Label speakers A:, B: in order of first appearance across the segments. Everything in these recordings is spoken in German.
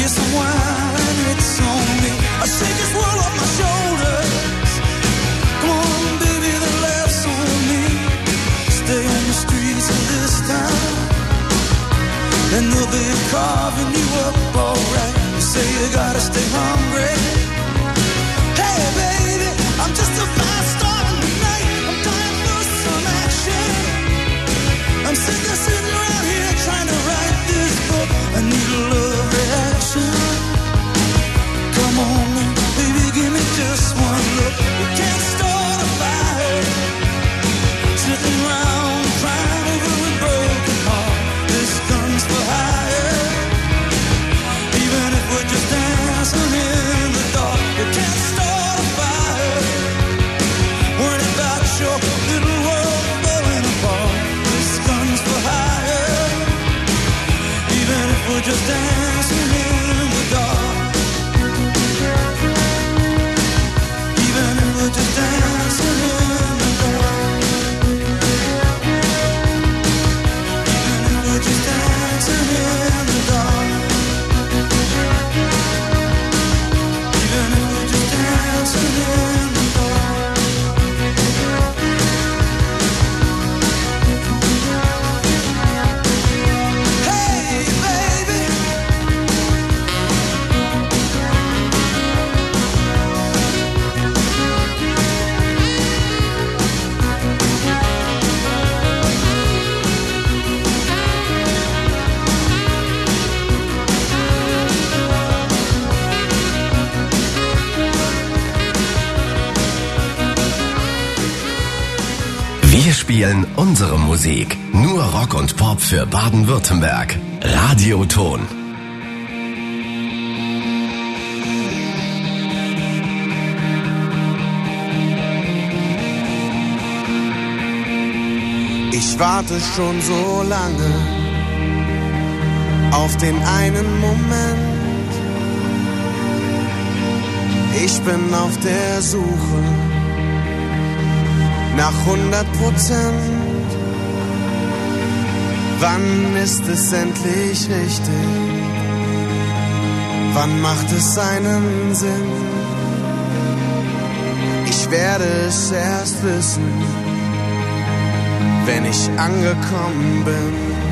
A: you some wine, it's on me. I shake this world off my shoulders. Come on, baby, the laughs on me. Stay on the streets of this town, and they'll be carving you up alright. You say you gotta stay hungry. Hey, baby, I'm just a fast star tonight. I'm dying for some action. I'm sick of sitting around here trying to write this book. I need a love reaction. Come on, baby, give me just one look. We can't start a fire, sitting around crying over a broken heart. This gun's for hire. Even if we're just dancing in the dark, we can't start a fire. Worried about your little world falling apart. This gun's for hire. Even if we're just dancing in the dark. Even if we're just dancing in the dark. Even if we're just dancing in the dark. Even if we're just dancing in the dark. Hey, baby.
B: Wir spielen unsere Musik. Nur Rock und Pop für Baden-Württemberg. Radioton.
C: Ich warte schon so lange auf den einen Moment. Ich bin auf der Suche nach 100%. Wann ist es endlich richtig? Wann macht es einen Sinn? Ich werde es erst wissen, wenn ich angekommen bin.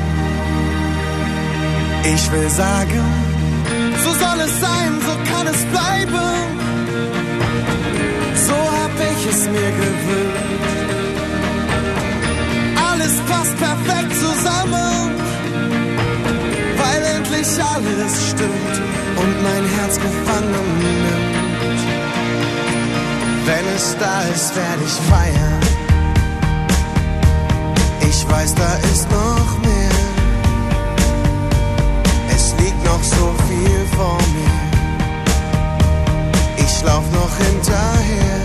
C: Ich will sagen, so soll es sein, so kann es bleiben. So hab ich es mir gewünscht. Alles passt perfekt zusammen, weil endlich alles stimmt und mein Herz gefangen nimmt. Wenn es da ist, werde ich feiern. Ich weiß, da ist noch mehr. Es liegt noch so viel vor mir. Ich lauf noch hinterher.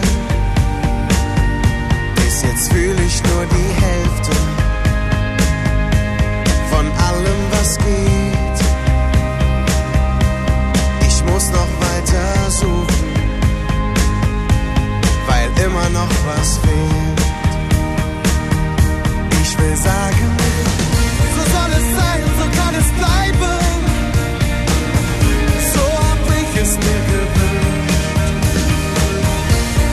C: Bis jetzt fühle ich nur die Hälfte von allem, was geht. Ich muss noch weiter suchen, weil immer noch was fehlt. Ich will sagen, so soll es sein, so kann es bleiben. So hab ich es mir gewünscht.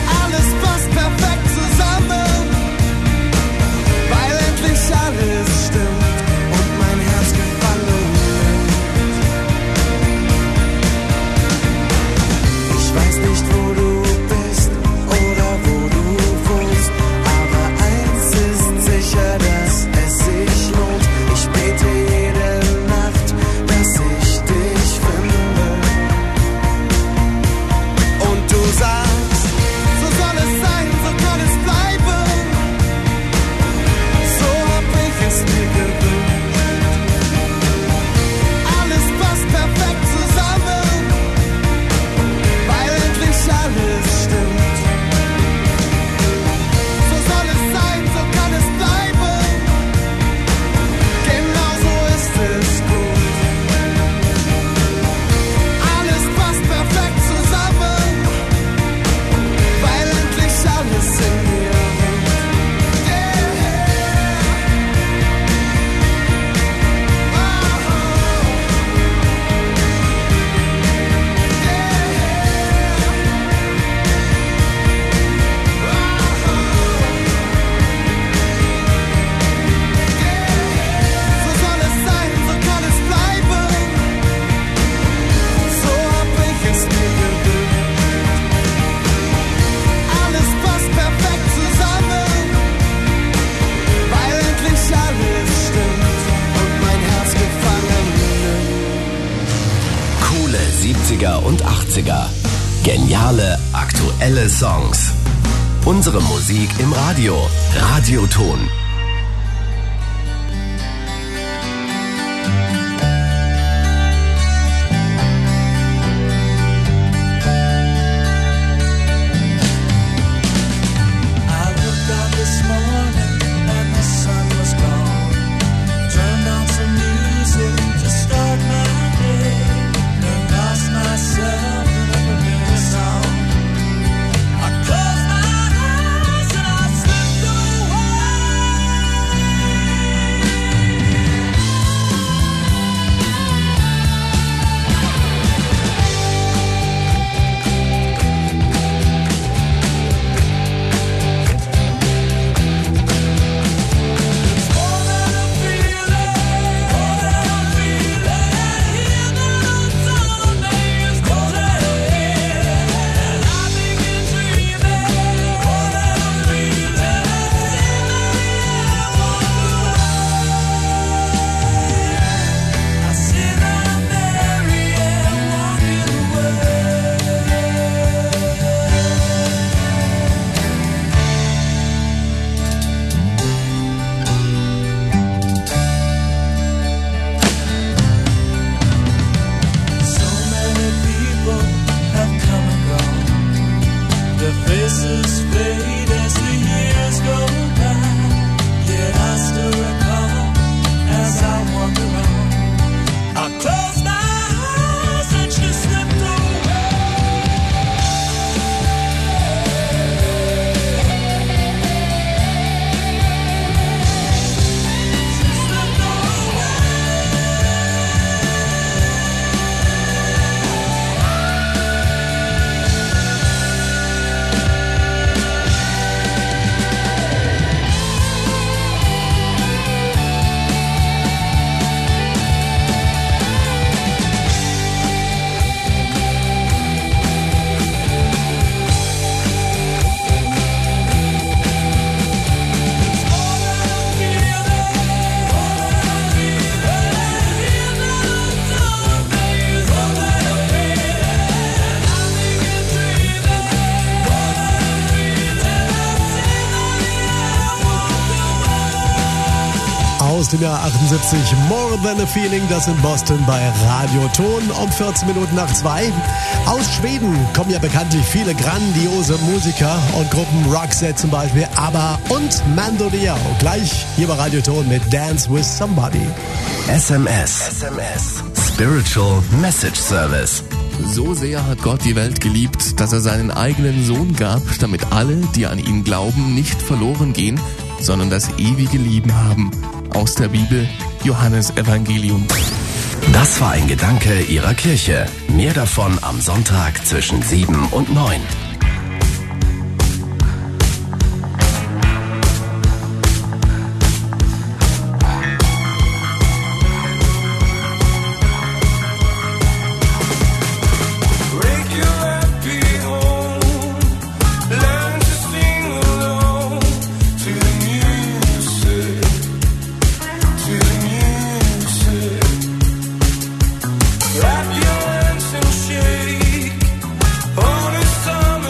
B: Geniale, aktuelle Songs. Unsere Musik im Radio. Radioton.
D: Aus dem Jahr 78, More Than a Feeling, das in Boston bei Radioton um 14 Minuten nach 2. Aus Schweden kommen ja bekanntlich viele grandiose Musiker und Gruppen, Roxette zum Beispiel, ABBA und Mando Diao. Gleich hier bei Radioton mit Dance with Somebody.
B: SMS. Spiritual Message Service.
E: So sehr hat Gott die Welt geliebt, dass er seinen eigenen Sohn gab, damit alle, die an ihn glauben, nicht verloren gehen, sondern das ewige Leben haben. Aus der Bibel, Johannes Evangelium.
B: Das war ein Gedanke Ihrer Kirche. Mehr davon am Sonntag zwischen 7 und 9.
A: Wrap your hands and shake on a summer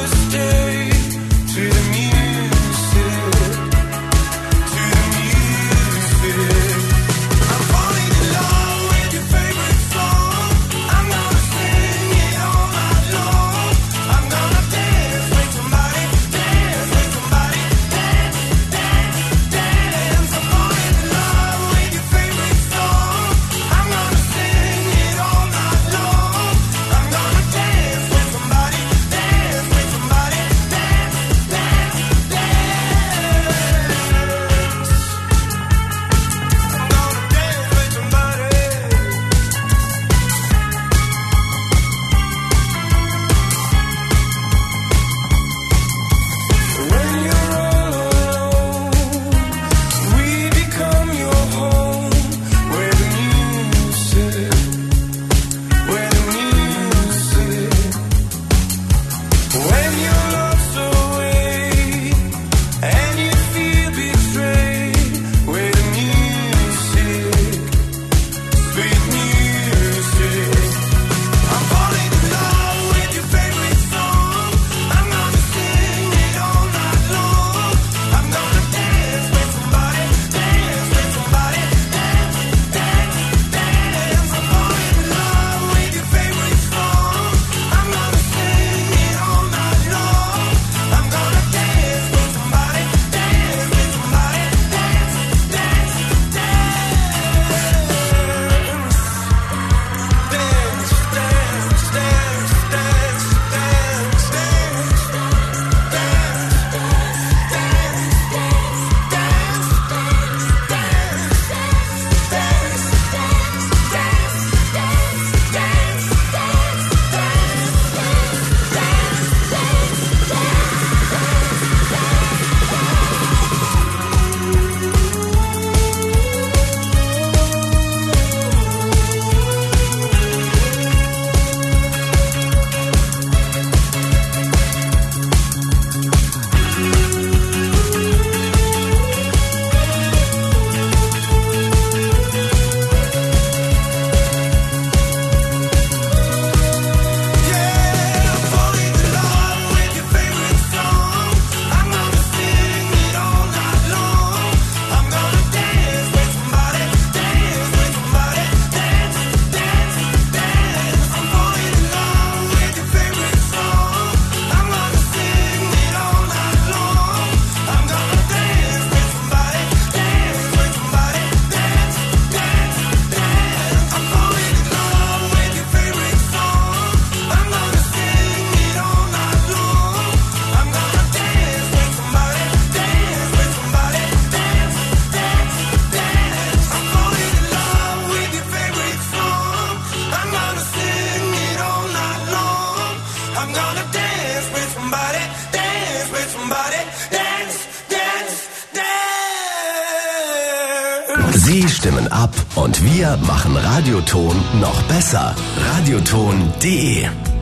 B: Die stimmen ab und wir machen Radioton noch besser. Radioton.de.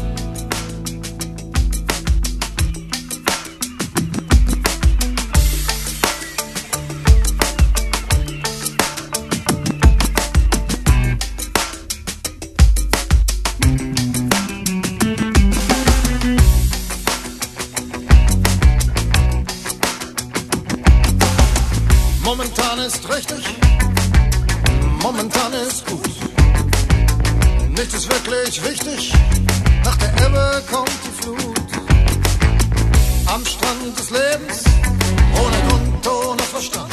F: Momentan ist richtig, momentan ist gut. Nichts ist wirklich wichtig, nach der Ebbe kommt die Flut. Am Strand des Lebens, ohne Grund, ohne Verstand,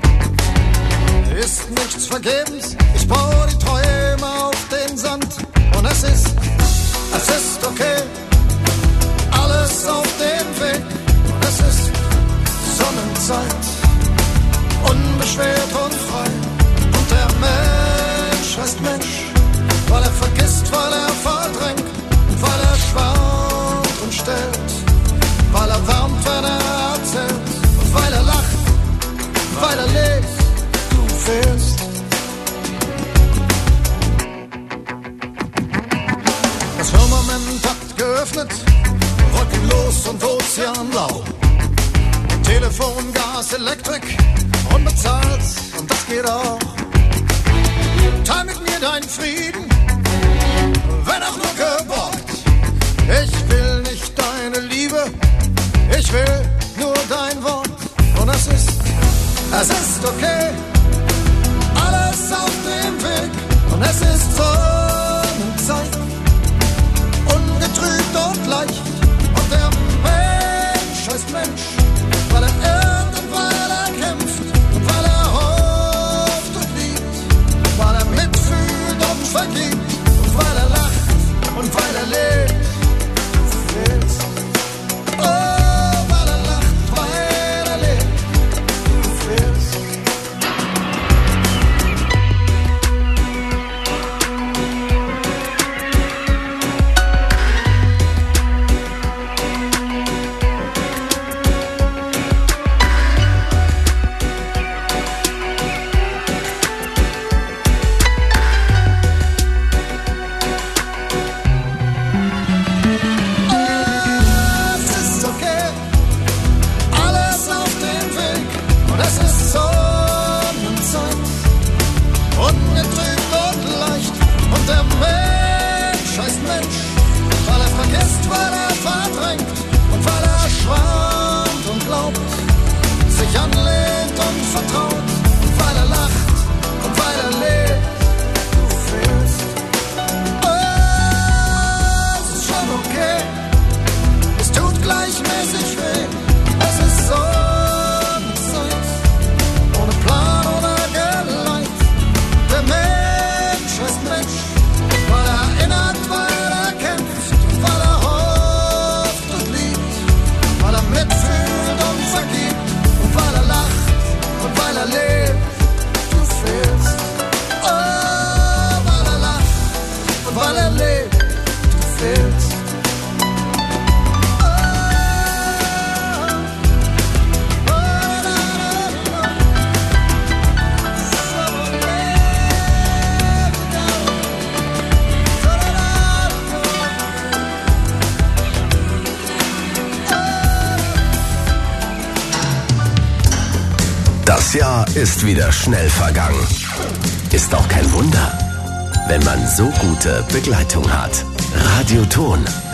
F: ist nichts vergebens. Ich baue die Träume auf den Sand und es ist okay, alles auf dem Weg. Und es ist Sonnenzeit, unbeschwert und frei. Und der Mensch heißt Mensch, weil er vergisst, weil er verdrängt, und weil er schwant und stellt, weil er wärmt, wenn er erzählt, und weil er lacht, weil er lebt. Du fehlst. Das Firmament hat geöffnet, wolkenlos und ozeanblau. Telefon, Gas, Elektrik, unbezahlt, und das geht auch. Teil mit mir deinen Frieden, wenn auch nur geborgt. Ich will nicht deine Liebe, ich will nur dein Wort. Und es ist okay, alles auf dem Weg. Und es ist Sonnenzeit, ungetrübt und leicht. Und der Mensch heißt Mensch, weil er irrt und weil er kämpft und weil er hofft und liebt, weil er mitfühlt und vergibt und weil er lacht und weil er lebt. Du fehlst. Oh, weil er lacht, weil er lebt. Du fehlst.
B: Das Jahr ist wieder schnell vergangen. Ist auch kein Wunder, wenn man so gute Begleitung hat. Radioton.